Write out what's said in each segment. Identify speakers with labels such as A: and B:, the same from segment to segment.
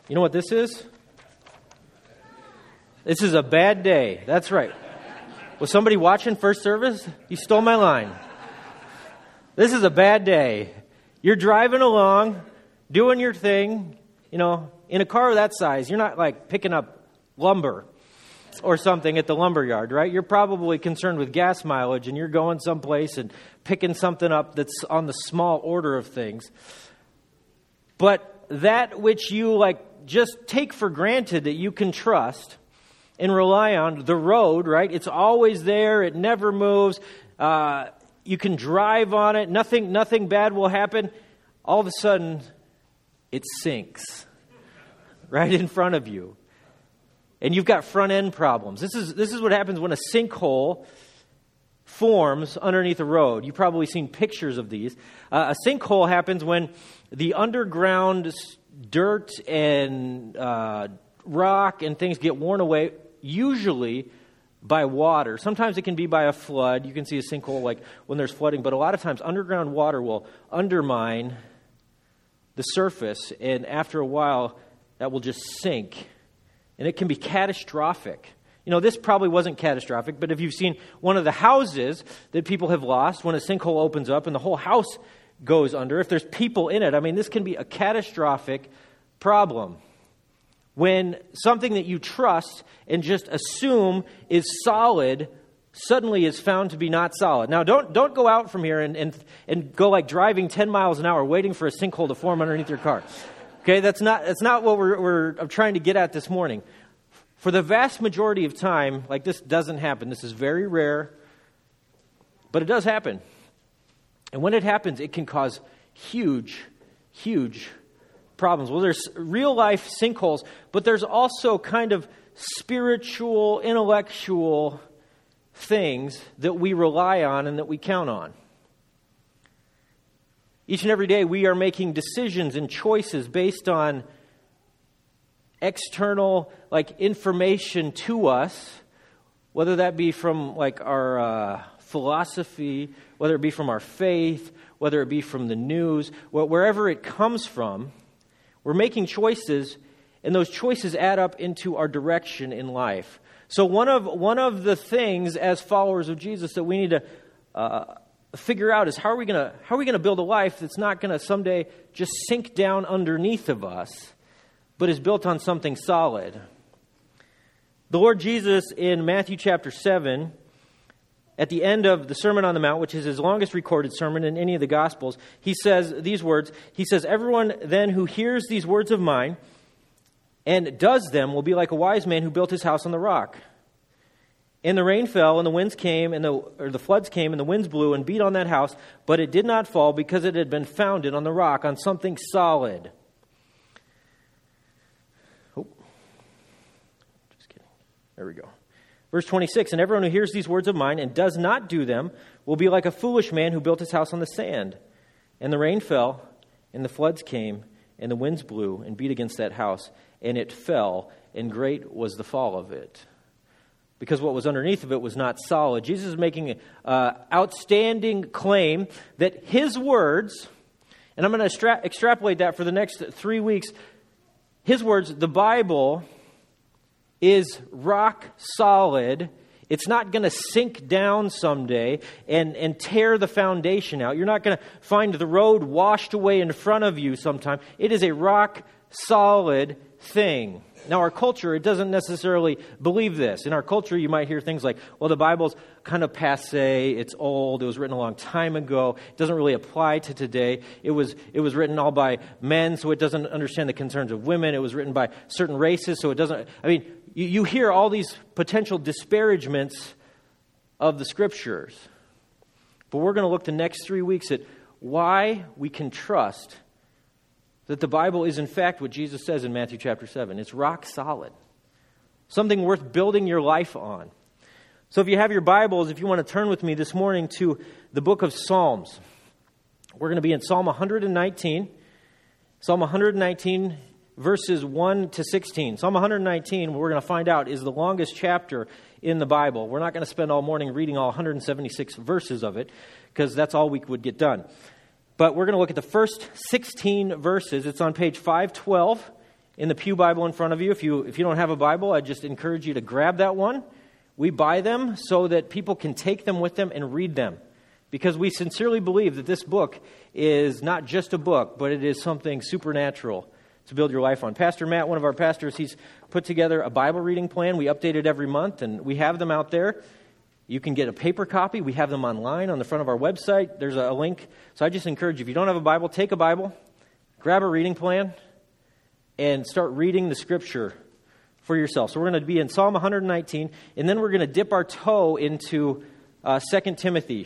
A: You know what this is? This is a bad day. That's right. Was somebody watching first service? You stole my line. This is a bad day. You're driving along, doing your thing, in a car that size. You're not like picking up lumber or something at the lumber yard, right? You're probably concerned with gas mileage, and you're going someplace and picking something up that's on the small order of things. But that which you just take for granted that you can trust and rely on, the road, right? It's always there. It never moves. You can drive on it. Nothing bad will happen. All of a sudden, it sinks right in front of you. And you've got front end problems. This is what happens when a sinkhole forms underneath a road. You've probably seen pictures of these. A sinkhole happens when the underground dirt and rock and things get worn away, usually by water. Sometimes it can be by a flood. You can see a sinkhole like when there's flooding, but a lot of times underground water will undermine the surface, and after a while that will just sink, and it can be catastrophic. This probably wasn't catastrophic, but if you've seen one of the houses that people have lost when a sinkhole opens up and the whole house goes under, if there's people in it, this can be a catastrophic problem. When something that you trust and just assume is solid suddenly is found to be not solid. Now, don't go out from here and go driving 10 miles an hour waiting for a sinkhole to form underneath your car. Okay, that's not what we're trying to get at this morning. For the vast majority of time, this doesn't happen. This is very rare, but it does happen. And when it happens, it can cause huge, huge problems. Well, there's real life sinkholes, but there's also kind of spiritual, intellectual things that we rely on and that we count on. Each and every day we are making decisions and choices based on external information to us, whether that be from our philosophy, whether it be from our faith, whether it be from the news, wherever it comes from. We're making choices, and those choices add up into our direction in life. So one of the things as followers of Jesus that we need to figure out is how are we going to build a life that's not going to someday just sink down underneath of us, but is built on something solid. The Lord Jesus in Matthew chapter 7, at the end of the Sermon on the Mount, which is his longest recorded sermon in any of the Gospels, he says these words. He says, "Everyone then who hears these words of mine and does them will be like a wise man who built his house on the rock. And the rain fell, and the winds came, and the floods came, and the winds blew and beat on that house, but it did not fall because it had been founded on the rock, on something solid." Oh, just kidding. There we go. Verse 26, "And everyone who hears these words of mine and does not do them will be like a foolish man who built his house on the sand. And the rain fell, and the floods came, and the winds blew and beat against that house, and it fell, and great was the fall of it." Because what was underneath of it was not solid. Jesus is making an outstanding claim that his words, and I'm going to extrapolate that for the next 3 weeks, his words, the Bible is rock solid. It's not going to sink down someday and tear the foundation out. You're not going to find the road washed away in front of you sometime. It is a rock solid thing. Now, our culture, it doesn't necessarily believe this. In our culture, you might hear things like, well, the Bible's kind of passé, it's old, it was written a long time ago, it doesn't really apply to today. It was written all by men, so it doesn't understand the concerns of women. It was written by certain races, so it doesn't... You hear all these potential disparagements of the Scriptures. But we're going to look the next 3 weeks at why we can trust that the Bible is in fact what Jesus says in Matthew chapter 7. It's rock solid. Something worth building your life on. So if you have your Bibles, if you want to turn with me this morning to the book of Psalms. We're going to be in Psalm 119. Psalm 119, verses 1 to 16. Psalm 119, we're going to find out, is the longest chapter in the Bible. We're not going to spend all morning reading all 176 verses of it, because that's all we would get done. But we're going to look at the first 16 verses. It's on page 512 in the Pew Bible in front of you. If you don't have a Bible, I just encourage you to grab that one. We buy them so that people can take them with them and read them, because we sincerely believe that this book is not just a book, but it is something supernatural to build your life on. Pastor Matt, one of our pastors, he's put together a Bible reading plan. We update it every month, and we have them out there. You can get a paper copy. We have them online on the front of our website. There's a link. So I just encourage you, if you don't have a Bible, take a Bible, grab a reading plan, and start reading the Scripture for yourself. So we're going to be in Psalm 119, and then we're going to dip our toe into 2 Timothy,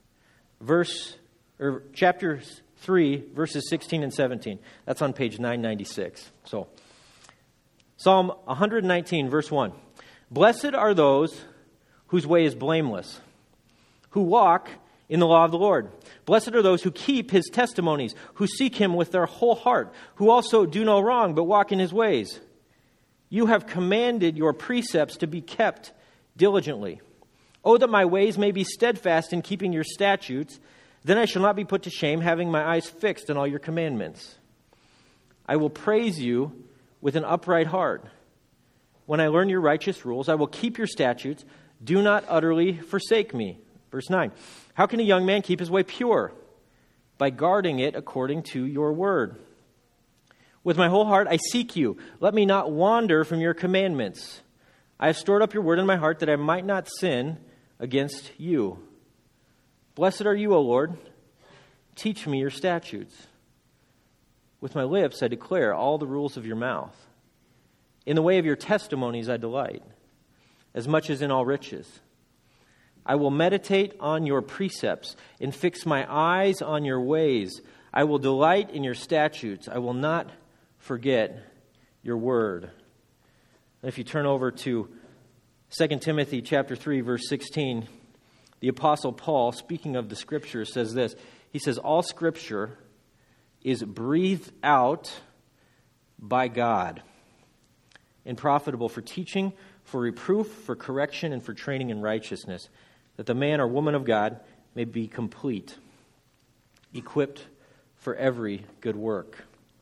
A: chapter 3, verses 16 and 17. That's on page 996. So, Psalm 119, verse 1. Blessed are those whose way is blameless, who walk in the law of the Lord. Blessed are those who keep his testimonies, who seek him with their whole heart, who also do no wrong, but walk in his ways. You have commanded your precepts to be kept diligently. Oh, that my ways may be steadfast in keeping your statutes. Then I shall not be put to shame, having my eyes fixed on all your commandments. I will praise you with an upright heart. When I learn your righteous rules, I will keep your statutes. Do not utterly forsake me. Verse 9. How can a young man keep his way pure? By guarding it according to your word. With my whole heart I seek you. Let me not wander from your commandments. I have stored up your word in my heart that I might not sin against you. Blessed are you, O Lord. Teach me your statutes. With my lips I declare all the rules of your mouth. In the way of your testimonies I delight, as much as in all riches. I will meditate on your precepts and fix my eyes on your ways. I will delight in your statutes. I will not forget your word. And if you turn over to 2 Timothy chapter 3, verse 16, the Apostle Paul, speaking of the Scriptures, says this. He says, all Scripture is breathed out by God and profitable for teaching, for reproof, for correction, and for training in righteousness, that the man or woman of God may be complete, equipped for every good work.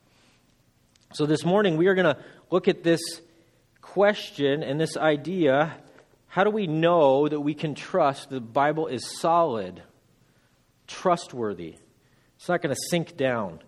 A: So this morning we are going to look at this question and this idea. How do we know that we can trust the Bible is solid, trustworthy? It's not going to sink down.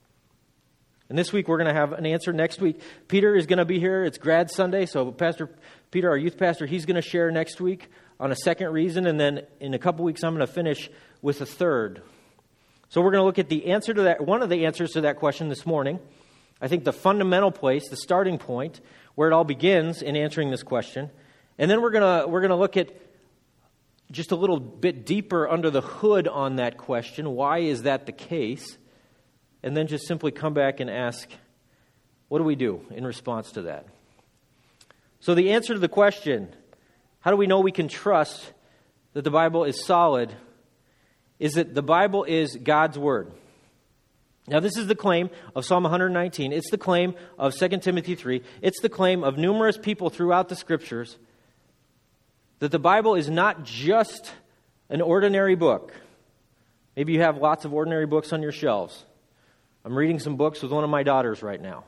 A: And this week we're going to have an answer. Next week, Peter is going to be here. It's Grad Sunday, so Pastor Peter, our youth pastor, he's going to share next week on a second reason, and then in a couple weeks I'm going to finish with a third. So we're going to look at the answer to that, one of the answers to that question this morning. I think the fundamental place, the starting point, where it all begins in answering this question. And then we're going to look at just a little bit deeper under the hood on that question. Why is that the case? And then just simply come back and ask, what do we do in response to that? So the answer to the question, how do we know we can trust that the Bible is solid, is that the Bible is God's Word. Now, this is the claim of Psalm 119. It's the claim of 2 Timothy 3. It's the claim of numerous people throughout the Scriptures that the Bible is not just an ordinary book. Maybe you have lots of ordinary books on your shelves. I'm reading some books with one of my daughters right now.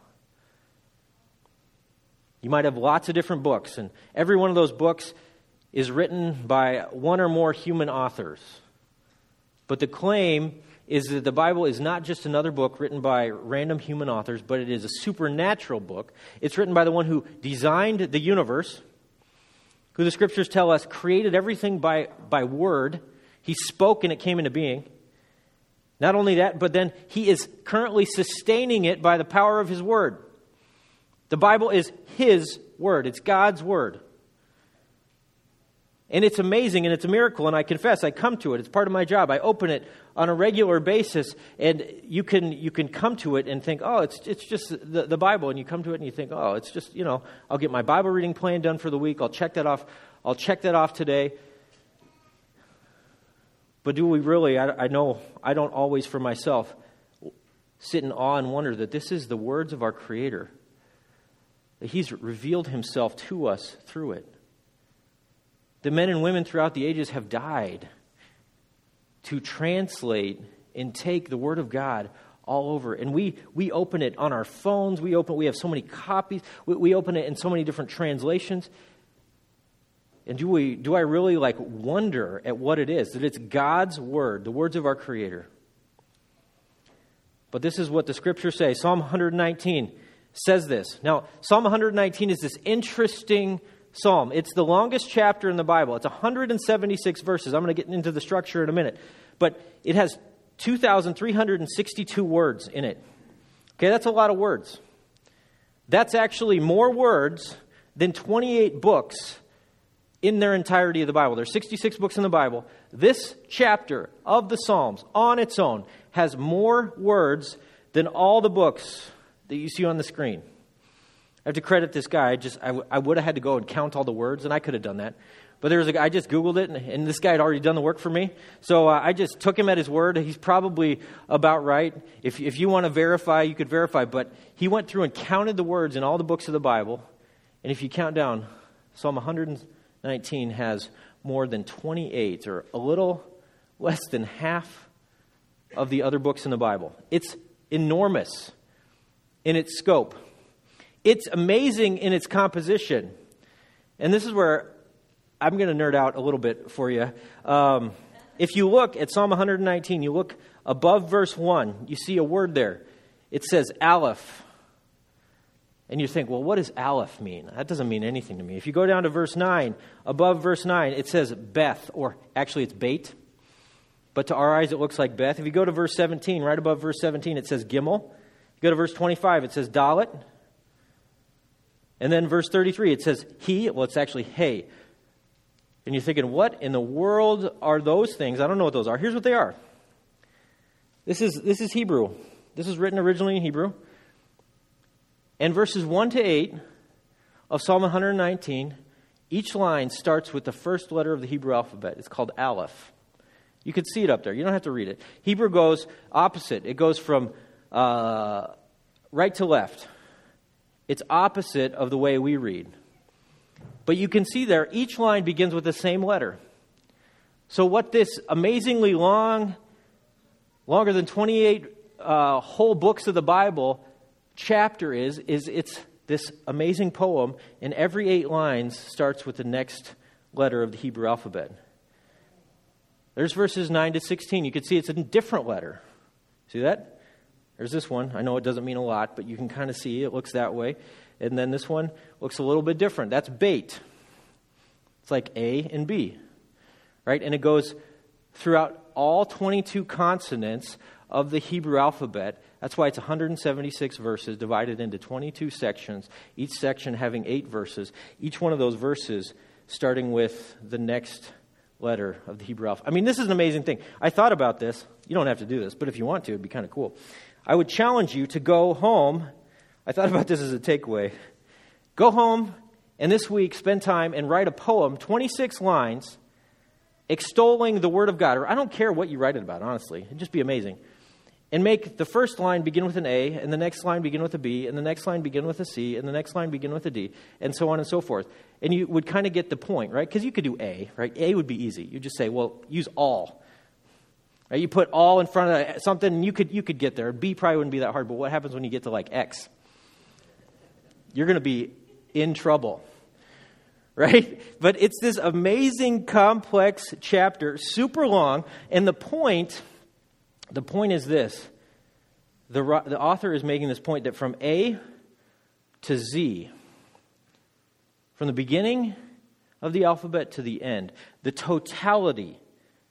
A: You might have lots of different books, and every one of those books is written by one or more human authors. But the claim is that the Bible is not just another book written by random human authors, but it is a supernatural book. It's written by the one who designed the universe, who the Scriptures tell us created everything by word. He spoke and it came into being. Not only that, but then he is currently sustaining it by the power of his word. The Bible is his word. It's God's word. And it's amazing and it's a miracle, and I confess I come to it. It's part of my job. I open it on a regular basis, and you can come to it and think, oh, it's just the Bible, and you come to it and you think, oh, it's just, I'll get my Bible reading plan done for the week. I'll check that off today. But do we really, I know I don't always for myself sit in awe and wonder that this is the words of our Creator, that he's revealed himself to us through it. The men and women throughout the ages have died to translate and take the Word of God all over. And we open it on our phones. We have so many copies. We open it in so many different translations. And do I really wonder at what it is? That it's God's word, the words of our Creator. But this is what the Scriptures say. Psalm 119 says this. Now, Psalm 119 is this interesting psalm. It's the longest chapter in the Bible. It's 176 verses. I'm going to get into the structure in a minute. But it has 2,362 words in it. Okay, that's a lot of words. That's actually more words than 28 books in their entirety of the Bible. There's 66 books in the Bible. This chapter of the Psalms on its own has more words than all the books that you see on the screen. I have to credit this guy. I would have had to go and count all the words, and I could have done that. But there was a guy, I just Googled it, and this guy had already done the work for me. So I just took him at his word. He's probably about right. If you want to verify, you could verify. But he went through and counted the words in all the books of the Bible. And if you count down, Psalm 119 has more than 28, or a little less than half of the other books in the Bible. It's enormous in its scope. It's amazing in its composition. And this is where I'm going to nerd out a little bit for you. If you look at Psalm 119, you look above verse 1, you see a word there. It says Aleph. And you think, well, what does Aleph mean? That doesn't mean anything to me. If you go down to verse 9, above verse 9, it says Beth, or actually it's Bait. But to our eyes, it looks like Beth. If you go to verse 17, right above verse 17, it says Gimel. You go to verse 25, it says Dalet. And then verse 33, it says He. Well, it's actually Hey. And you're thinking, what in the world are those things? I don't know what those are. Here's what they are. This is Hebrew. This is written originally in Hebrew. And verses 1 to 8 of Psalm 119, each line starts with the first letter of the Hebrew alphabet. It's called Aleph. You can see it up there. You don't have to read it. Hebrew goes opposite. It goes from right to left. It's opposite of the way we read. But you can see there, each line begins with the same letter. So what this amazingly longer than 28 whole books of the Bible chapter is it's this amazing poem, and every 8 lines starts with the next letter of the Hebrew alphabet. There's verses 9 to 16. You can see it's a different letter. See that? There's this one. I know it doesn't mean a lot, but you can kind of see it looks that way. And then this one looks a little bit different. That's Bait. It's like A and B, right? And it goes throughout all 22 consonants of the Hebrew alphabet. That's why it's 176 verses divided into 22 sections, each section having 8 verses, each one of those verses starting with the next letter of the Hebrew alphabet. I mean, this is an amazing thing. I thought about this. You don't have to do this, but if you want to, it'd be kind of cool. I would challenge you to go home. I thought about this as a takeaway. Go home and this week spend time and write a poem, 26 lines, extolling the Word of God. Or I don't care what you write it about, honestly. It'd just be amazing. And make the first line begin with an A, and the next line begin with a B, and the next line begin with a C, and the next line begin with a D, and so on and so forth. And you would kind of get the point, right? Because you could do A, right? A would be easy. You just say, well, use all. Right? You put all in front of something, and you could get there. B probably wouldn't be that hard, but what happens when you get to like X? You're going to be in trouble, right? But it's this amazing, complex chapter, super long, and the point is this. The author is making this point that from A to Z, from the beginning of the alphabet to the end, the totality,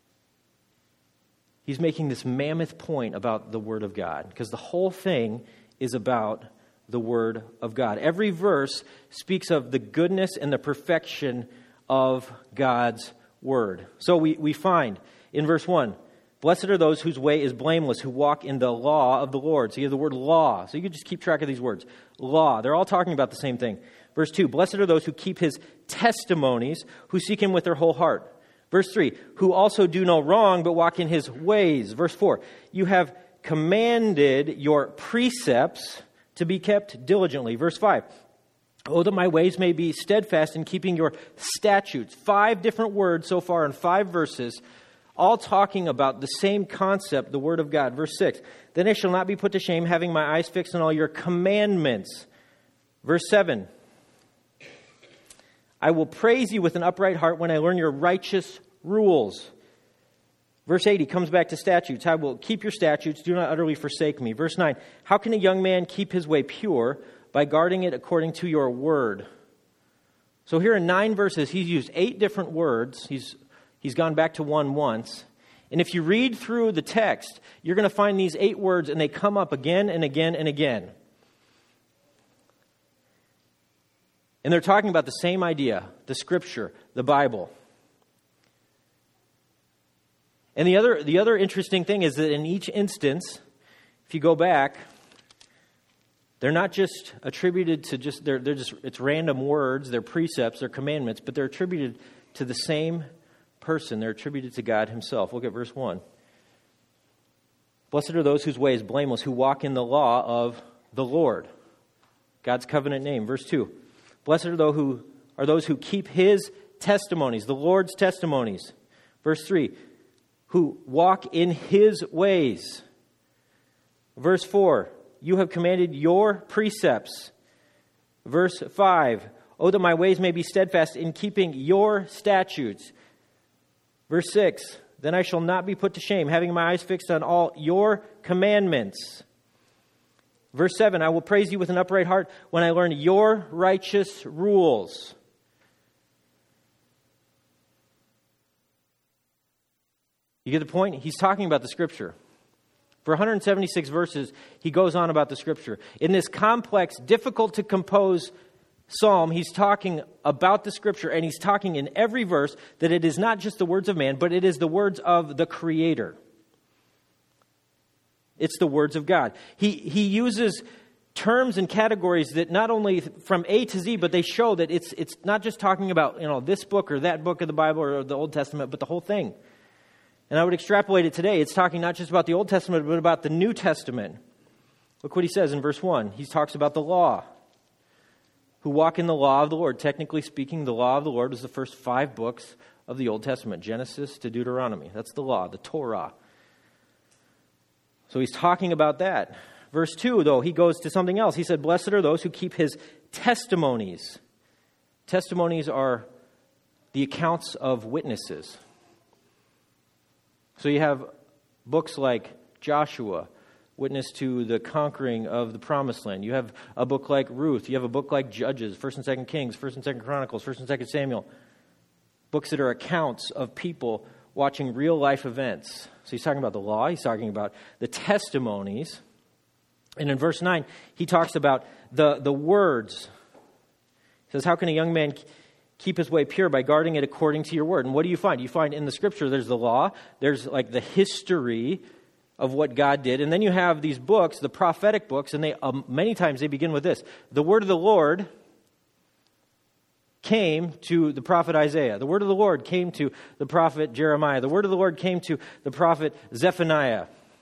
A: he's making this mammoth point about the Word of God, because the whole thing is about the Word of God. Every verse speaks of the goodness and the perfection of God's Word. So we find in verse 1, blessed are those whose way is blameless, who walk in the law of the Lord. So you have the word law. So you can just keep track of these words. Law. They're all talking about the same thing. Verse 2, blessed are those who keep His testimonies, who seek Him with their whole heart. Verse 3, who also do no wrong, but walk in His ways. Verse 4, you have commanded your precepts to be kept diligently. Verse 5, oh, that my ways may be steadfast in keeping your statutes. 5 different words so far in 5 verses, all talking about the same concept, the Word of God. Verse 6, then I shall not be put to shame, having my eyes fixed on all your commandments. Verse 7, I will praise you with an upright heart when I learn your righteous rules. Verse 8, he comes back to statutes. I will keep your statutes, do not utterly forsake me. Verse 9, how can a young man keep his way pure? By guarding it according to your word. So here in 9 verses, he's used 8 different words. He's gone back to one once. And if you read through the text, you're going to find these 8 words, and they come up again and again and again. And they're talking about the same idea, the Scripture, the Bible. And the other interesting thing is that in each instance, if you go back, they're not just attributed to it's random words, they're precepts, they're commandments, but they're attributed to the same person. They're attributed to God himself. Look at verse 1. Blessed are those whose way is blameless, who walk in the law of the Lord. God's covenant name. Verse 2. Blessed are those who keep his testimonies, the Lord's testimonies. Verse 3. Who walk in his ways. Verse 4. You have commanded your precepts. Verse 5. Oh, that my ways may be steadfast in keeping your statutes. Verse 6. Then I shall not be put to shame, having my eyes fixed on all your commandments. Verse 7. I will praise you with an upright heart when I learn your righteous rules. You get the point? He's talking about the Scripture. For 176 verses, he goes on about the Scripture. In this complex, difficult to compose psalm, he's talking about the Scripture, and he's talking in every verse that it is not just the words of man, but it is the words of the Creator. It's the words of God. He uses terms and categories that not only from A to Z, but they show that it's not just talking about this book or that book of the Bible or the Old Testament, but the whole thing. And I would extrapolate it today. It's talking not just about the Old Testament, but about the New Testament. Look what he says in verse 1. He talks about the law. Who walk in the law of the Lord. Technically speaking, the law of the Lord was the first 5 books of the Old Testament. Genesis to Deuteronomy. That's the law, the Torah. So he's talking about that. Verse 2, though, he goes to something else. He said, blessed are those who keep his testimonies. Testimonies are the accounts of witnesses. So you have books like Joshua, witness to the conquering of the Promised Land. You have a book like Ruth. You have a book like Judges, 1st and 2nd Kings, 1st and 2nd Chronicles, 1st and 2nd Samuel. Books that are accounts of people watching real life events. So he's talking about the law. He's talking about the testimonies. And in verse 9, he talks about the words. He says, how can a young man keep his way pure? By guarding it according to your word. And what do you find? You find in the Scripture there's the law, there's like the history of what God did, and then you have these books, the prophetic books, and they many times they begin with this. The word of the Lord came to the prophet Isaiah. The word of the Lord came to the prophet Jeremiah. The word of the Lord came to the prophet Zephaniah.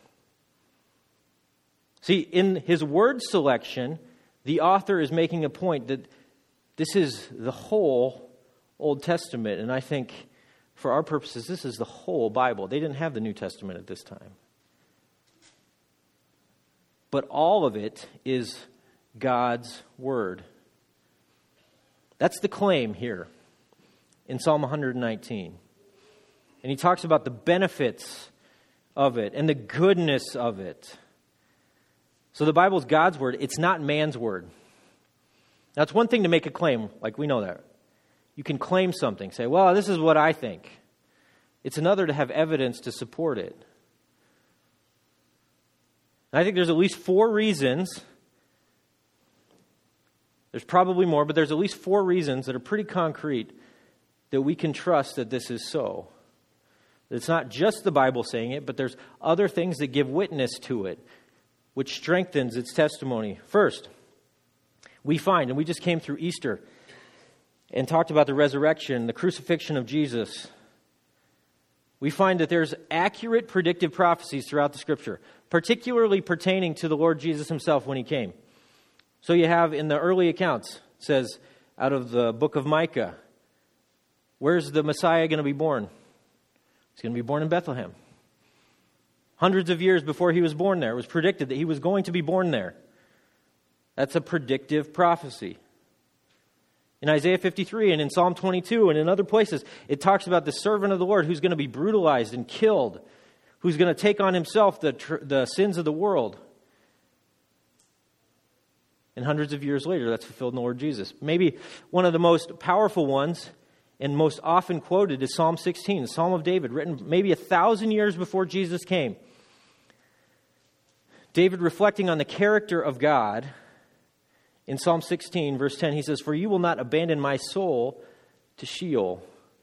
A: See, in his word selection, the author is making a point that this is the whole Old Testament, and I think for our purposes, this is the whole Bible. They didn't have the New Testament at this time. But all of it is God's Word. That's the claim here in Psalm 119. And he talks about the benefits of it and the goodness of it. So the Bible is God's Word. It's not man's Word. Now, it's one thing to make a claim, like we know that. You can claim something, say, well, this is what I think. It's another to have evidence to support it. And I think there's at least 4 reasons. There's probably more, but there's at least 4 reasons that are pretty concrete that we can trust that this is so. It's not just the Bible saying it, but there's other things that give witness to it, which strengthens its testimony. First, we find, and we just came through Easter and talked about the resurrection, the crucifixion of Jesus. We find that there's accurate predictive prophecies throughout the Scripture, particularly pertaining to the Lord Jesus himself when he came. So you have in the early accounts, it says out of the book of Micah, where's the Messiah going to be born? He's going to be born in Bethlehem. Hundreds of years before he was born there, it was predicted that he was going to be born there. That's a predictive prophecy. In Isaiah 53 and in Psalm 22 and in other places, it talks about the servant of the Lord who's going to be brutalized and killed, who's going to take on himself the sins of the world. And hundreds of years later, that's fulfilled in the Lord Jesus. Maybe one of the most powerful ones and most often quoted is Psalm 16, the Psalm of David, written maybe 1,000 years before Jesus came. David reflecting on the character of God. In Psalm 16, verse 10, he says, "For you will not abandon my soul to Sheol,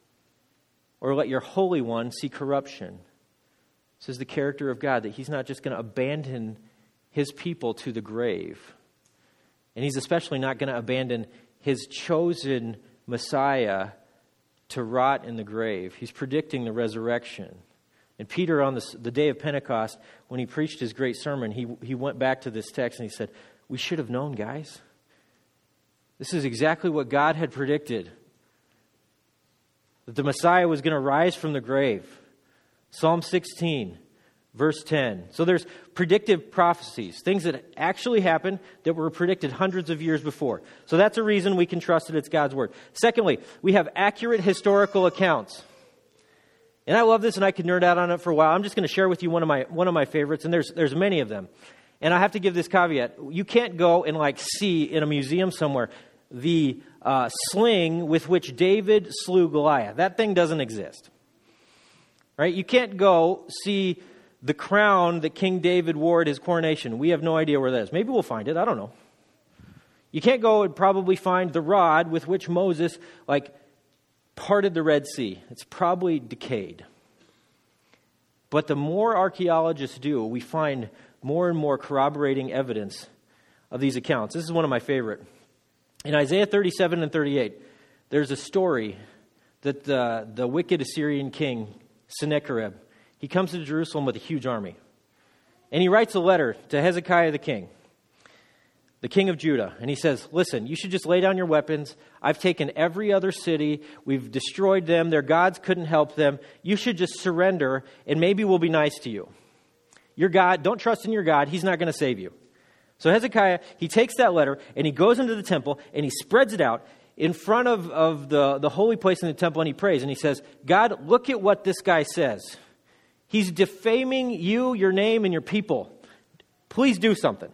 A: or let your Holy One see corruption." This is the character of God, that he's not just going to abandon his people to the grave. And he's especially not going to abandon his chosen Messiah to rot in the grave. He's predicting the resurrection. And Peter, on the day of Pentecost, when he preached his great sermon, he went back to this text and he said, "We should have known, guys. This is exactly what God had predicted, that the Messiah was going to rise from the grave." Psalm 16, verse 10. So there's predictive prophecies, things that actually happened that were predicted hundreds of years before. So that's a reason we can trust that it's God's word. Secondly, we have accurate historical accounts. And I love this, and I could nerd out on it for a while. I'm just going to share with you one of my favorites, and there's many of them. And I have to give this caveat. You can't go and see in a museum somewhere the sling with which David slew Goliath. That thing doesn't exist. Right? You can't go see the crown that King David wore at his coronation. We have no idea where that is. Maybe we'll find it. I don't know. You can't go and probably find the rod with which Moses parted the Red Sea. It's probably decayed. But the more archaeologists do, we find more and more corroborating evidence of these accounts. This is one of my favorite. In Isaiah 37 and 38, there's a story that the wicked Assyrian king, Sennacherib, he comes to Jerusalem with a huge army. And he writes a letter to Hezekiah the king of Judah. And he says, "Listen, you should just lay down your weapons. I've taken every other city. We've destroyed them. Their gods couldn't help them. You should just surrender, and maybe we'll be nice to you. Your God, don't trust in your God. He's not going to save you." So Hezekiah, he takes that letter, and he goes into the temple, and he spreads it out in front of the holy place in the temple, and he prays, and he says, "God, look at what this guy says. He's defaming you, your name, and your people. Please do something."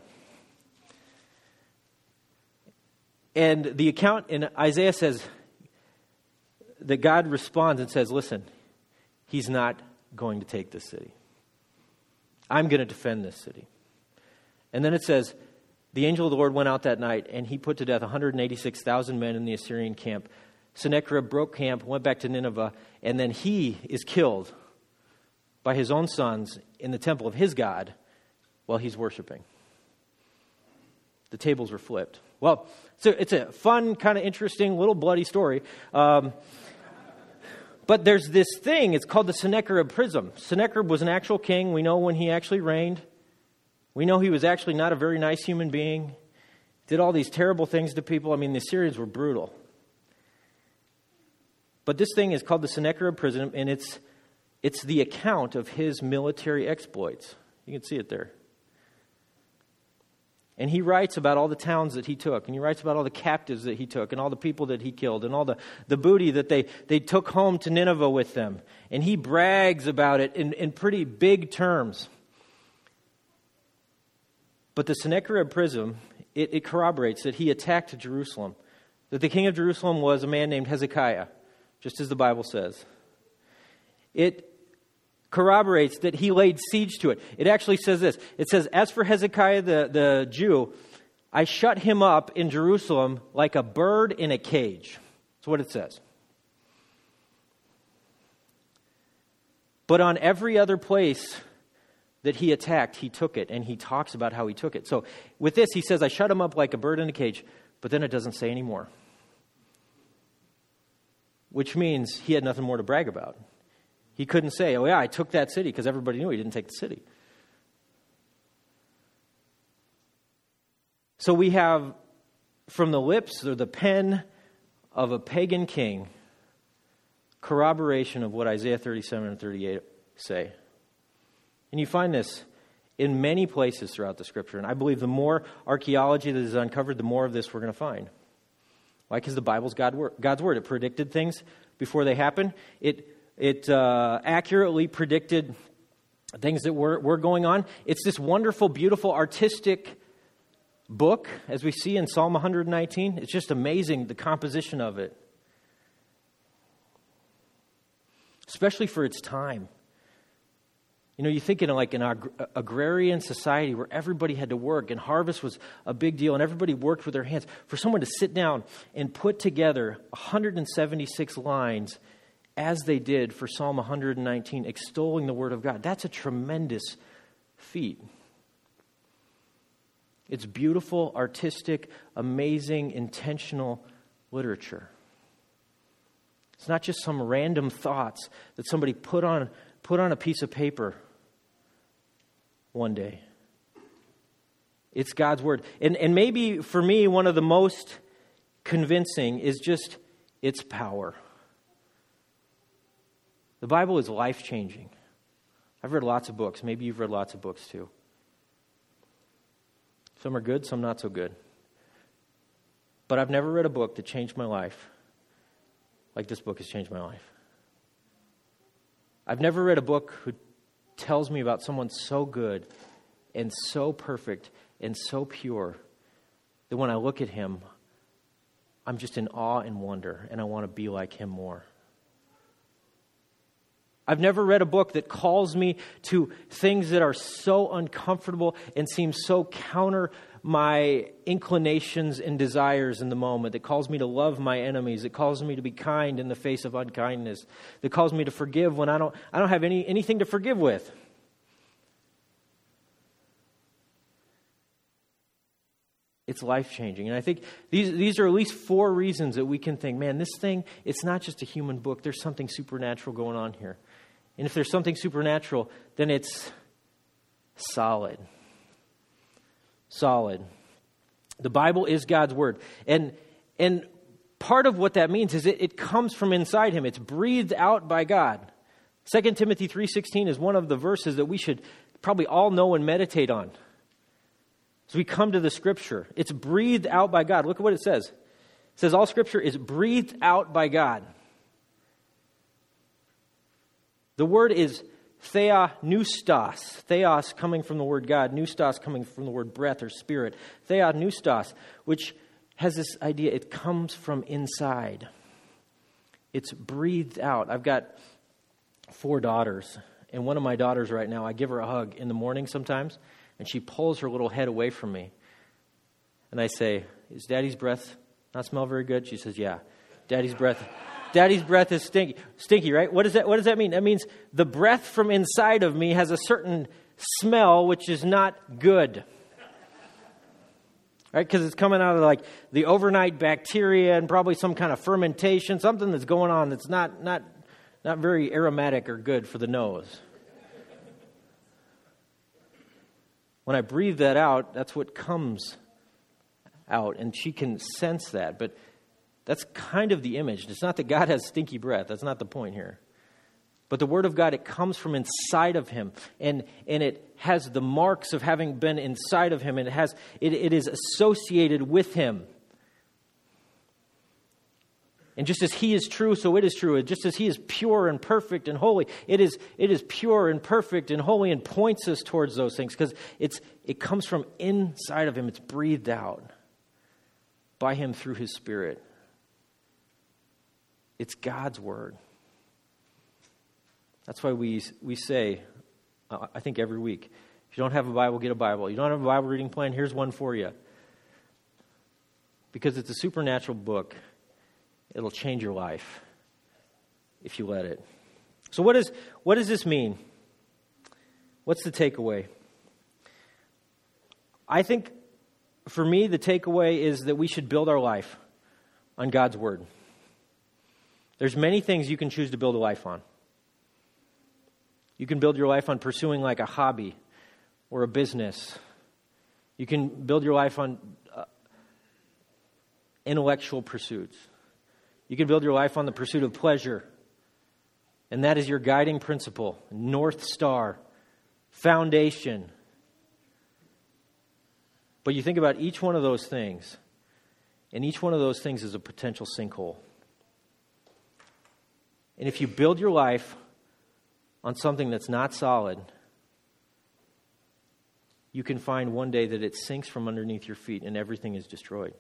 A: And the account in Isaiah says that God responds and says, "Listen, he's not going to take this city. I'm going to defend this city." And then it says, the angel of the Lord went out that night, and he put to death 186,000 men in the Assyrian camp. Sennacherib broke camp, went back to Nineveh, and then he is killed by his own sons in the temple of his God while he's worshiping. The tables were flipped. Well, so it's a fun, kind of interesting, little bloody story. But there's this thing, it's called the Sennacherib prism. Sennacherib was an actual king. We know when he actually reigned. We know he was actually not a very nice human being. Did all these terrible things to people. I mean, the Assyrians were brutal. But this thing is called the Sennacherib prism, and it's the account of his military exploits. You can see it there. And he writes about all the towns that he took, and he writes about all the captives that he took, and all the people that he killed, and all the booty that they took home to Nineveh with them. And he brags about it in pretty big terms. But the Sennacherib prism, it corroborates that he attacked Jerusalem, that the king of Jerusalem was a man named Hezekiah, just as the Bible says. It corroborates that he laid siege to it. It actually says this. It says, "As for Hezekiah the Jew, I shut him up in Jerusalem like a bird in a cage." That's what it says. But on every other place that he attacked, he took it, and he talks about how he took it. So with this, he says, "I shut him up like a bird in a cage," but then it doesn't say anymore. Which means he had nothing more to brag about. He couldn't say, "Oh yeah, I took that city," because everybody knew he didn't take the city. So we have from the lips or the pen of a pagan king corroboration of what Isaiah 37 and 38 say. And you find this in many places throughout the Scripture. And I believe the more archaeology that is uncovered, the more of this we're going to find. Why? Because the Bible's God's Word. It predicted things before they happen. It accurately predicted things that were going on. It's this wonderful, beautiful, artistic book, as we see in Psalm 119. It's just amazing, the composition of it. Especially for its time. You know, you think in like an agrarian society where everybody had to work and harvest was a big deal and everybody worked with their hands. For someone to sit down and put together 176 lines as they did for Psalm 119, extolling the Word of God, that's a tremendous feat. It's beautiful, artistic, amazing, intentional literature. It's not just some random thoughts that somebody put on a piece of paper one day. It's God's Word. And maybe for me, one of the most convincing is just its power. The Bible is life-changing. I've read lots of books. Maybe you've read lots of books too. Some are good, some not so good. But I've never read a book that changed my life like this book has changed my life. I've never read a book who tells me about someone so good and so perfect and so pure that when I look at him, I'm just in awe and wonder, and I want to be like him more. I've never read a book that calls me to things that are so uncomfortable and seem so counter my inclinations and desires in the moment, that calls me to love my enemies, that calls me to be kind in the face of unkindness, that calls me to forgive when I don't have anything to forgive with. It's life-changing. And I think these are at least 4 reasons that we can think, man, this thing, it's not just a human book. There's something supernatural going on here. And if there's something supernatural, then it's solid. Solid. The Bible is God's Word. And part of what that means is it comes from inside Him. It's breathed out by God. 2 Timothy 3:16 is one of the verses that we should probably all know and meditate on. As we come to the Scripture, it's breathed out by God. Look at what it says. It says all Scripture is breathed out by God. The word is theopneustos. Theos coming from the word God, pneustos coming from the word breath or spirit. Theopneustos, which has this idea, it comes from inside. It's breathed out. I've got 4 daughters, and one of my daughters right now, I give her a hug in the morning sometimes, and she pulls her little head away from me. And I say, is Daddy's breath not smell very good? She says, yeah. Daddy's breath is stinky, right? What does that mean? That means the breath from inside of me has a certain smell which is not good. Right? Because it's coming out of like the overnight bacteria and probably some kind of fermentation, something that's going on that's not very aromatic or good for the nose. When I breathe that out, that's what comes out, and she can sense that. But that's kind of the image. It's not that God has stinky breath. That's not the point here. But the Word of God, it comes from inside of Him. And it has the marks of having been inside of Him. And it is associated with Him. And just as He is true, so it is true. And just as He is pure and perfect and holy, it is pure and perfect and holy and points us towards those things. Because it comes from inside of Him. It's breathed out by Him through His Spirit. It's God's Word. That's why we say, I think every week, if you don't have a Bible, get a Bible. You don't have a Bible reading plan, here's one for you. Because it's a supernatural book. It'll change your life if you let it. So what does this mean? What's the takeaway? I think, for me, the takeaway is that we should build our life on God's Word. There's many things you can choose to build a life on. You can build your life on pursuing like a hobby or a business. You can build your life on intellectual pursuits. You can build your life on the pursuit of pleasure And that is your guiding principle, North Star, foundation. But you think about each one of those things, and each one of those things is a potential sinkhole. And if you build your life on something that's not solid, you can find one day that it sinks from underneath your feet and everything is destroyed.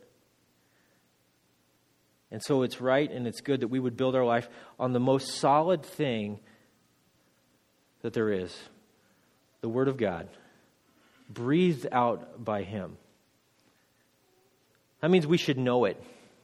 A: And so it's right and it's good that we would build our life on the most solid thing that there is, the Word of God, breathed out by Him. That means we should know it.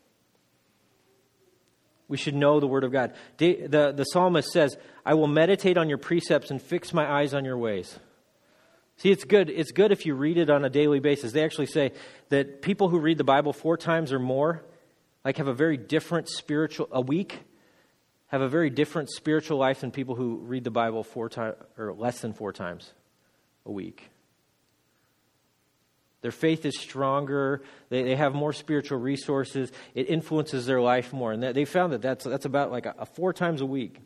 A: We should know the Word of God. The psalmist says, I will meditate on your precepts and fix my eyes on your ways. See, it's good. It's good if you read it on a daily basis. They actually say that people who read the Bible 4 times or more, like have a very different have a very different spiritual life than people who read the Bible 4 times or less than 4 times a week. Their faith is stronger. They have more spiritual resources. It influences their life more. And they found that that's about like a 4 times a week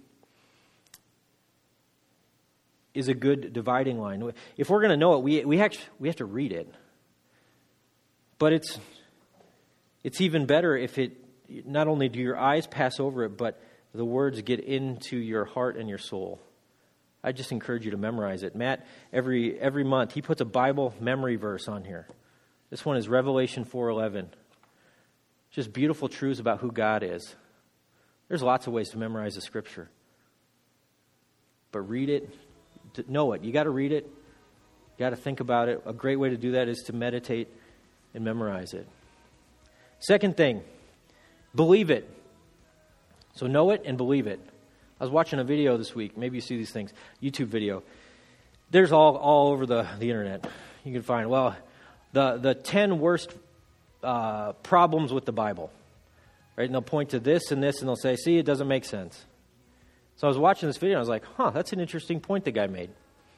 A: is a good dividing line. If we're going to know it, we have to read it. But it's even better if it not only do your eyes pass over it, but the words get into your heart and your soul. I just encourage you to memorize it. Matt, every month, he puts a Bible memory verse on here. This one is Revelation 4:11. Just beautiful truths about who God is. There's lots of ways to memorize the Scripture. But read it, know it. You got to read it. You got to think about it. A great way to do that is to meditate and memorize it. Second thing, believe it. So know it and believe it. I was watching a video this week. Maybe you see these things. YouTube video. There's all over the internet. You can find, the 10 worst problems with the Bible. Right? And they'll point to this and this, and they'll say, see, it doesn't make sense. So I was watching this video, and I was like, that's an interesting point the guy made.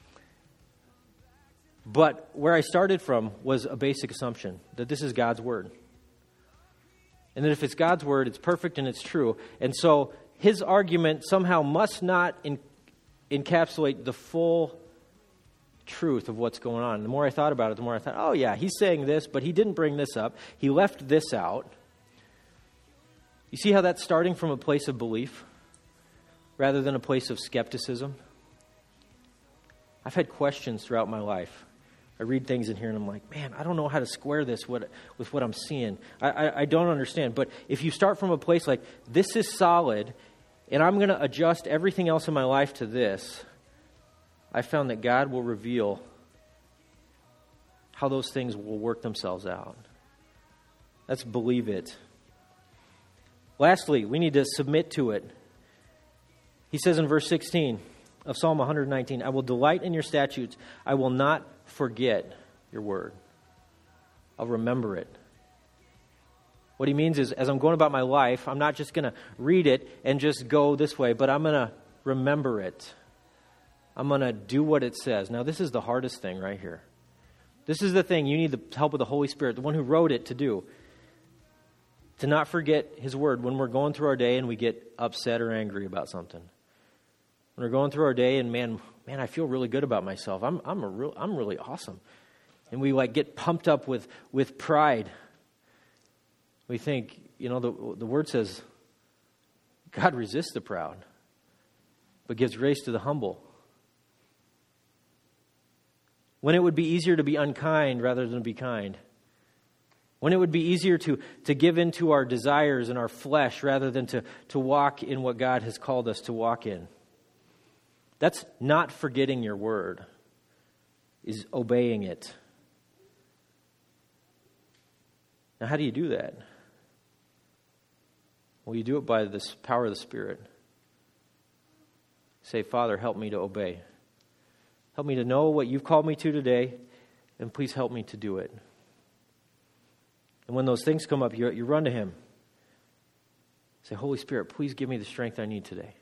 A: But where I started from was a basic assumption that this is God's Word. And that if it's God's Word, it's perfect and it's true. And so his argument somehow must not encapsulate the full truth of what's going on. And the more I thought about it, the more I thought, he's saying this, but he didn't bring this up. He left this out. You see how that's starting from a place of belief rather than a place of skepticism? I've had questions throughout my life. I read things in here and I'm like, man, I don't know how to square this with what I'm seeing. I don't understand. But if you start from a place like, this is solid, and I'm going to adjust everything else in my life to this, I found that God will reveal how those things will work themselves out. Let's believe it. Lastly, we need to submit to it. He says in verse 16 of Psalm 119, I will delight in your statutes. I will not forget your word. I'll remember it. What he means is, as I'm going about my life, I'm not just going to read it and just go this way, but I'm going to remember it. I'm going to do what it says. Now, this is the hardest thing right here. This is the thing you need the help of the Holy Spirit, the one who wrote it, to do. To not forget his word when we're going through our day and we get upset or angry about something. When we're going through our day and man, I feel really good about myself. I'm really awesome. And we get pumped up with pride. We think, the word says, God resists the proud, but gives grace to the humble. When it would be easier to be unkind rather than be kind. When it would be easier to give into our desires and our flesh rather than to walk in what God has called us to walk in. That's not forgetting your word, is obeying it. Now, how do you do that? Well, you do it by the power of the Spirit. Say, Father, help me to obey. Help me to know what you've called me to today, and please help me to do it. And when those things come up, you run to him. Say, Holy Spirit, please give me the strength I need today.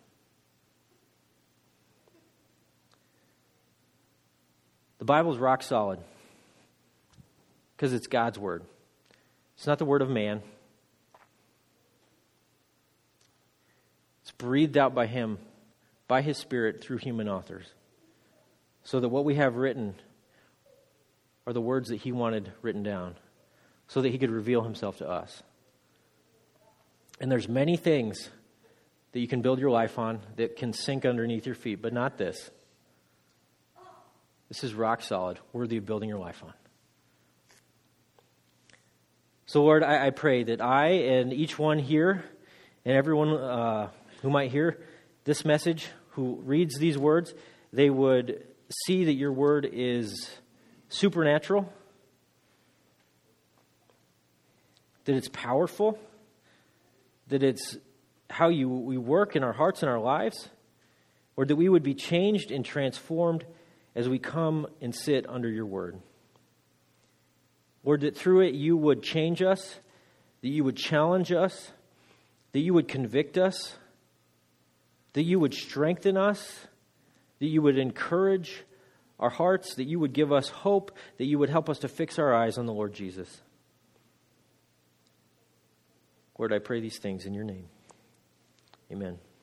A: The Bible is rock solid because it's God's word. It's not the word of man. It's breathed out by him by His Spirit through human authors, so that what we have written are the words that He wanted written down, so that He could reveal Himself to us. And there's many things that you can build your life on that can sink underneath your feet, but not this. This is rock solid, worthy of building your life on. So, Lord, I pray that I and each one here and everyone who might hear this message, who reads these words, they would see that your word is supernatural, that it's powerful, that it's how we work in our hearts and our lives, or that we would be changed and transformed as we come and sit under your word. Lord, that through it you would change us, that you would challenge us, that you would convict us, that you would strengthen us, that you would encourage our hearts, that you would give us hope, that you would help us to fix our eyes on the Lord Jesus. Lord, I pray these things in your name. Amen.